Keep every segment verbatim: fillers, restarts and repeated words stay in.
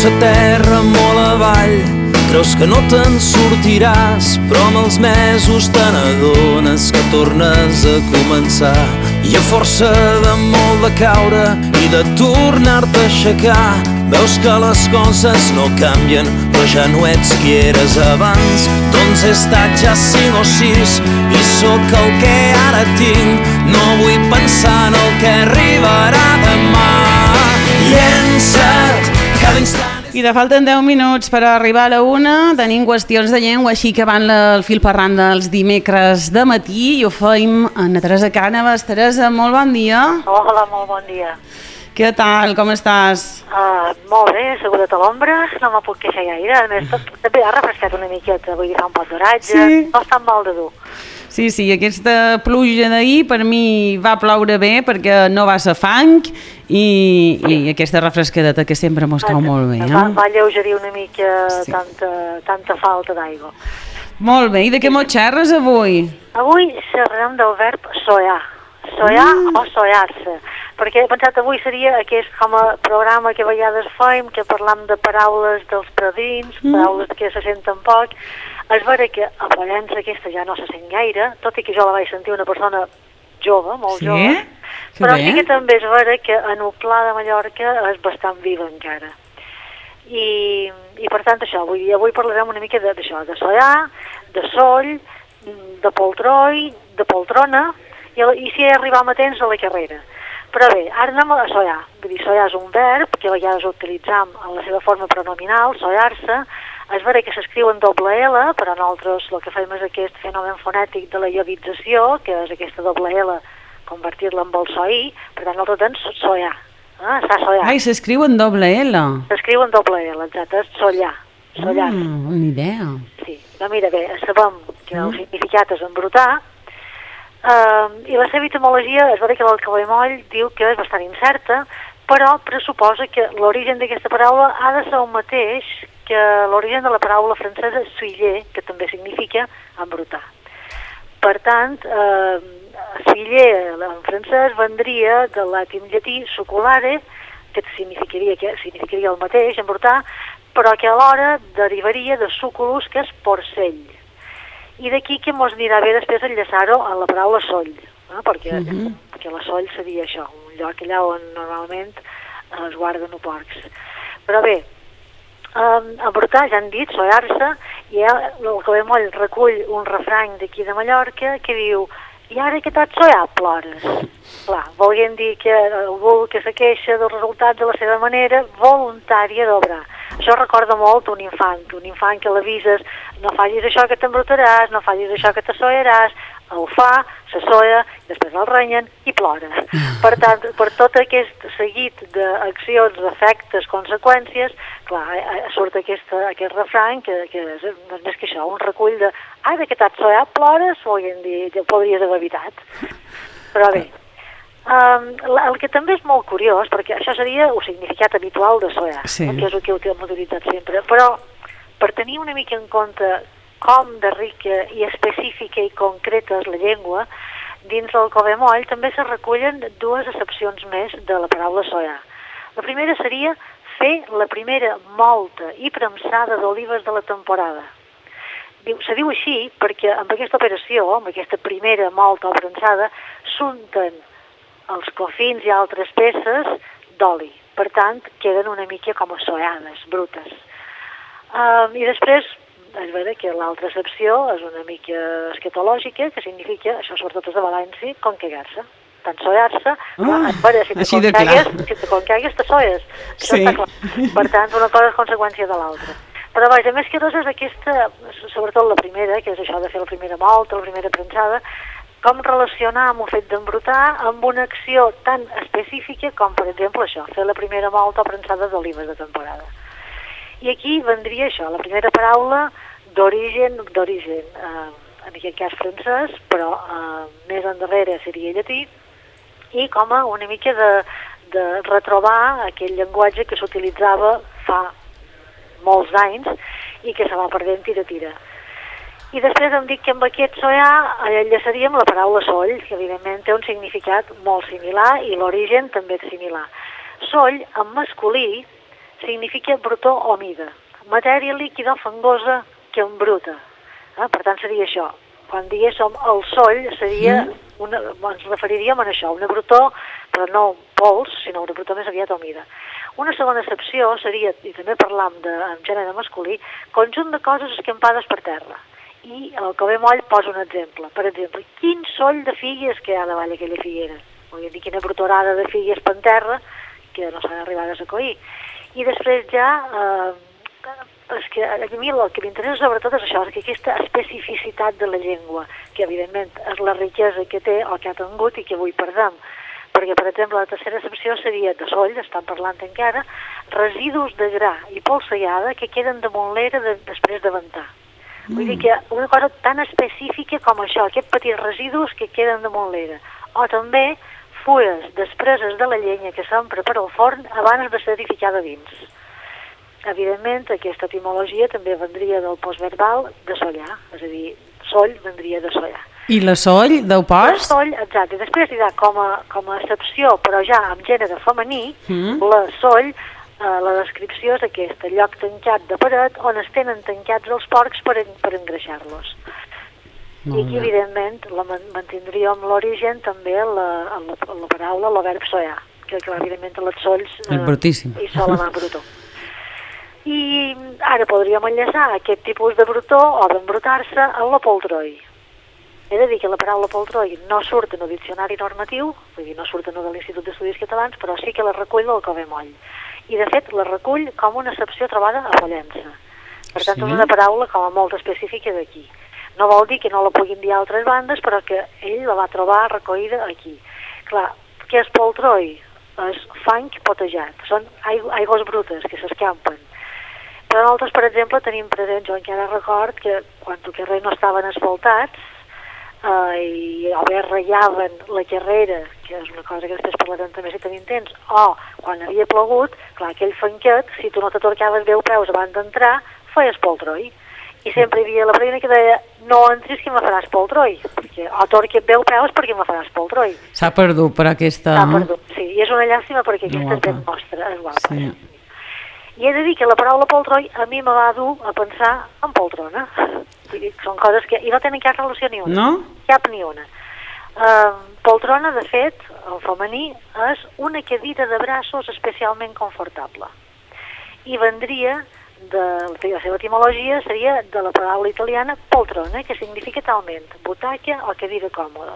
sa terra molt avall, creus que no te'n sortiràs, però amb els mesos te n'adones que tornes a començar. I a força de molt de caure i de tornar-te a aixecar, veus que les coses no canvien, però ja no ets qui eres abans. Doncs he estat ja cinc o sis i sóc el que ara tinc. No vull pensar en el que arribarà demà. Llença't cada instant. I de falten deu minuts per arribar a la una. Tenim qüestions de llengua, així que van el fil parlant dels dimecres de matí i ho feim amb Teresa Cànovas. Teresa, molt bon dia. Hola, molt bon dia. Què tal, com estàs? Uh, molt bé, asseguda a l'ombra, no me puc queixar gaire. A més, tot, també ha refrescat una miqueta, vull dir, fa un poc d'oratge, sí. No està mal de dur. Sí, sí, aquesta pluja d'ahir per mi va ploure bé perquè no va ser fang i, i aquesta refrescadeta que sempre mos cau molt bé. Va, va alleugerir una mica sí. tanta, tanta falta d'aigua. Molt bé, i de què mos xerres avui? Avui xerrem del verb soiar, soiar mm. o soiar-se, perquè he pensat avui seria aquest com a programa que a vegades fem, que parlam de paraules dels predins, mm. paraules que se senten poc. És vera que a Pollença aquesta ja no se sent gaire, tot i que jo la vaig sentir una persona jove, molt sí? jove, que però bé. sí que també és vera que en el Pla de Mallorca és bastant viva encara. I, i per tant això, avui, avui parlarem una mica d'això, de, de sollar, de soll, de poltroi, de poltrona, i, i si arribam a temps a la carrera. Però bé, ara anem a sollar. Vull dir, sollar és un verb que a vegades utilitzam en la seva forma pronominal, sollar-se. És vera que s'escriu en doble L, però nosaltres el que fem és aquest fenomen fonètic de la iodització, que és aquesta doble L, convertir-la en el soí, per tant nosaltres tens sollar. Ah, s'ha sollar. Ai, s'escriu en doble L. S'escriu en doble L, exacte, és sollar. sollar. Ah, una idea. Sí, no, mira bé, sabem que el significat és embrutar, uh, i la seva etimologia és vera que l'alcaldemoll diu que és bastant incerta, però pressuposa que l'origen d'aquesta paraula ha de ser el mateix que l'origen de la paraula francesa suiller, que també significa embrutar. Per tant, eh, suiller en francès vendria de làtin llatí succulare, que significaria, que significaria el mateix, embrutar, però que alhora derivaria de suculus, que és porcell. I d'aquí que mos anirà bé després enllaçar-ho a la paraula soll, eh? perquè, uh -huh. perquè la soll seria això, un lloc allà on normalment es guarden porcs. Però bé, Um, embrutar, ja han dit, sollar-se, i el Caldemoll recull un refrany d'aquí de Mallorca que diu: i ara que t'has sollat, plores. Clar, volguem dir que algú que se queixa del resultat de la seva manera voluntària d'obrar. Això recorda molt un infant, un infant que l'avises: no fallis això que t'embrutaràs, no fallis això que te sollaràs. El fa, se solla, després el renyen i plora. Per tant, per tot aquest seguit d'accions, efectes, conseqüències, clar, surt aquesta, aquest refrany que, que és, no és més que això, un recull de ara que t'has sollat, plores, volguem dir, ja podries haver evitat. Però bé, um, el que també és molt curiós, perquè això seria el significat habitual de sollar, sí. que és el que hem utilitzat sempre, però per tenir una mica en compte com de rica i específica i concreta és la llengua, dins del Caldemoll també se recullen dues accepcions més de la paraula sollar. La primera seria fer la primera molta i premsada d'olives de la temporada. Diu, se diu així perquè amb aquesta operació, amb aquesta primera molta o premsada, s'unten els cofins i altres peces d'oli. Per tant, queden una mica com assollades, brutes. Um, I després, és vera que l'altra accepció és una mica escatològica, que significa, això sobretot és de València, concagar-se. Tant sollar-se, ah, veure, si te concagues, si te concagues, te solles. Això sí. Està clar. Per tant, una cosa és conseqüència de l'altra. Però vaja, més que res és aquesta, sobretot la primera, que és això de fer la primera molta, la primera premsada, com relacionar amb el fet d'embrutar amb una acció tan específica com, per exemple, això, fer la primera molta o premsada d'olives de temporada. I aquí vendria això, la primera paraula d'origen, d'origen, eh, en aquest cas francès, però eh, més endarrere seria llatí, i com a una mica de, de retrobar aquell llenguatge que s'utilitzava fa molts anys i que se va perdent tira-tira. I després em dic que amb aquest sollar enllaçaríem la paraula soll, que evidentment té un significat molt similar i l'origen també és similar. Soll, en masculí, significa brutó o mida. Matèria líquida o fangosa que embruta. Eh? Per tant, seria això. Quan diguéssim el soll, seria una, ens referiríem a això, una brutó, però no pols, sinó una brutó més aviat humida. Una segona excepció seria, i també parlam de, en gènere masculí, conjunt de coses escampades per terra. I el Cover Moll posa un exemple. Per exemple, quin soll de figues que hi ha davall aquella figuera? Vull dir, quina brotorada de figues per terra que no s'han arribat a sacoir. I després ja... Eh, és que a mi el que m'interessa sobretot és això, és que aquesta especificitat de la llengua, que evidentment és la riquesa que té o que ha tingut i que avui perdem. Perquè, per exemple, la tercera excepció seria de soll, estan parlant encara, residus de gra i polsellada que queden damunt l'era de, després de ventar. Mm. Vull dir que una cosa tan específica com això, aquests petits residus que queden damunt l'era. O també fulles despreses de la llenya que s'empra per al forn abans de ser edificada dins. Evidentment, aquesta etimologia també vendria del postverbal de sollar, és a dir, soll vendria de sollar. I la soll, del post? La soll, exacte. I després hi ha com a, com a excepció, però ja amb gènere femení, mm. la soll, eh, la descripció és aquesta, lloc tancat de paret on es tenen tancats els porcs per, en, per engreixar-los. I aquí, evidentment, la mantindríem l'origen també la, la, la paraula, el verb sollar, que, que evidentment les solls eh, és brutíssim. I sol anar brutó. I ara podríem enllaçar aquest tipus de brutó o d'embrutar-se a la poltroi. He de dir que la paraula poltroi no surt en el diccionari normatiu, vull dir, no surt en el de l'Institut d'Estudis Catalans, però sí que la recull del Cover Moll. I, de fet, la recull com una excepció trobada a Pollença. Per tant, sí? És una paraula com a molt específica d'aquí. No vol dir que no la puguin dir a altres bandes, però que ell la va trobar recollida aquí. Clar, què és poltroi? És fang potejat. Són aigües brutes que s'escampen. Però nosaltres, per exemple, tenim present, jo encara record que quan els carrers no estaven asfaltats eh, i o bé ratllaven la carrera, que és una cosa que després parlarem també si tenim temps, o quan havia plogut, clar, aquell fanquet, si tu no te torcaves deu peus abans d'entrar, feies poltroi. I sempre hi havia la veïna que deia no entris que me faràs poltroi, perquè, o torca't deu peus perquè me faràs poltroi. S'ha perdut per aquesta... S'ha perdut, sí, i és una llàstima perquè aquesta és ben nostra, és guapa. Sí. I he de dir que la paraula poltroi a mi me va dur a pensar en poltrona. Vull dir, són coses que... I no tenen cap relació ni una. No? Cap ni una. Uh, poltrona, de fet, en femení, és una cadira de braços especialment confortable. I vendria, de la seva etimologia, seria de la paraula italiana poltrona, que significa talment butaca o cadira còmoda.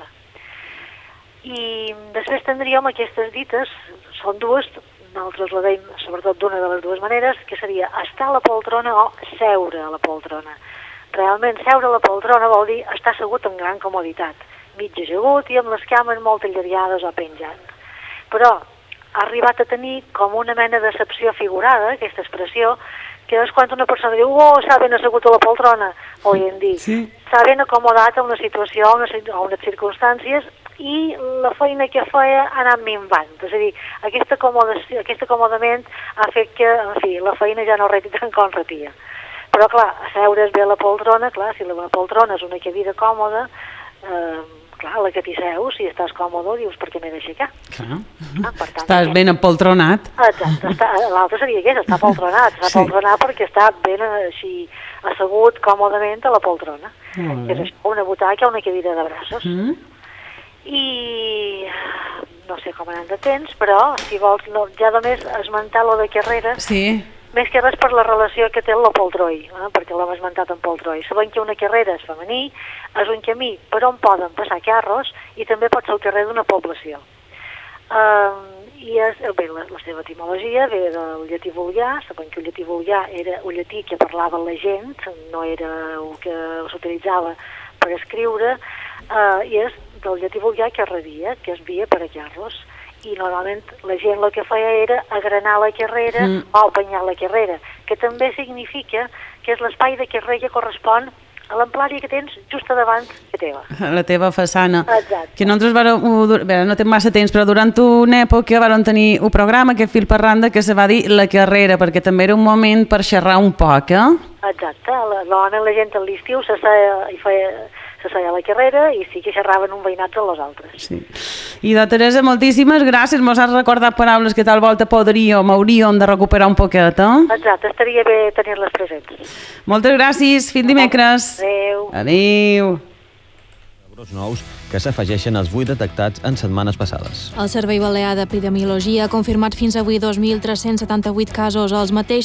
I després tindríem aquestes dites, són dues... Nosaltres la deim sobretot d'una de les dues maneres, que seria estar a la poltrona o seure a la poltrona. Realment, seure a la poltrona vol dir estar assegut amb gran comoditat, mig ajagut i amb les cames molt allargades o penjant. Però ha arribat a tenir com una mena d'excepció figurada, aquesta expressió, que és quan una persona diu oh, s'ha ben assegut a la poltrona, podríem dir, sí. S'ha ben acomodat a una situació o a unes circumstàncies i la feina que feia ha anat minvant. És a dir, aquest, aquest acomodament ha fet que, en fi, la feina ja no reti tant com retia. Però, clar, asseure's bé a la poltrona, clar, si la poltrona és una cadira còmoda, eh, clar, la que t'hi seus, si estàs còmode, dius, per què m'he d'aixecar? Clar, ah, per tant, estàs ben empoltronat. Exacte, l'altre seria aquest, està poltronat, està sí. poltronat perquè està ben així assegut còmodament a la poltrona. Mm. És això, una butaca o una cadira de braços. Mm. I no sé com anant de temps, però si vols no, ja només esmentar lo de carrera, sí. Més que res per la relació que té el poltroi, eh? Perquè l'hem esmentat en poltroi. Sabem que una carrera és femení, és un camí per on poden passar carros i també pot ser el carrer d'una població. Uh, i és, bé, la, la seva etimologia ve del llatí vulgar, sabem que el llatí vulgar era un llatí que parlava la gent, no era el que s'utilitzava per escriure, uh, i és del llatí vulgar que rebia, que es via per a carros, i normalment la gent el que feia era agranar la carrera mm. o apanyar la carrera, que també significa que és l'espai de carrer que correspon a l'amplària que tens just a davant de teva. La teva façana. Exacte. Que nosaltres vàrem, bé, no tenim massa temps, però durant una època vàrem tenir un programa, aquest fil per randa, que se va dir La Carrera, perquè també era un moment per xerrar un poc, eh? Exacte. Normalment la gent a l'estiu se feia, se seia a la carrera i sí que xerraven un veïnat de les altres. Sí. I de Teresa, moltíssimes gràcies, mos has recordat paraules que tal volta podríem, hauríem de recuperar un poquet, eh? Exacte, estaria bé tenir-les presents. Moltes gràcies, fins dimecres. Adéu. Adéu. Brots nous que s'afegeixen als vuit detectats en setmanes passades. El Servei Balear d'Epidemiologia ha confirmat fins avui dos mil tres-cents setanta-vuit casos, els mateixos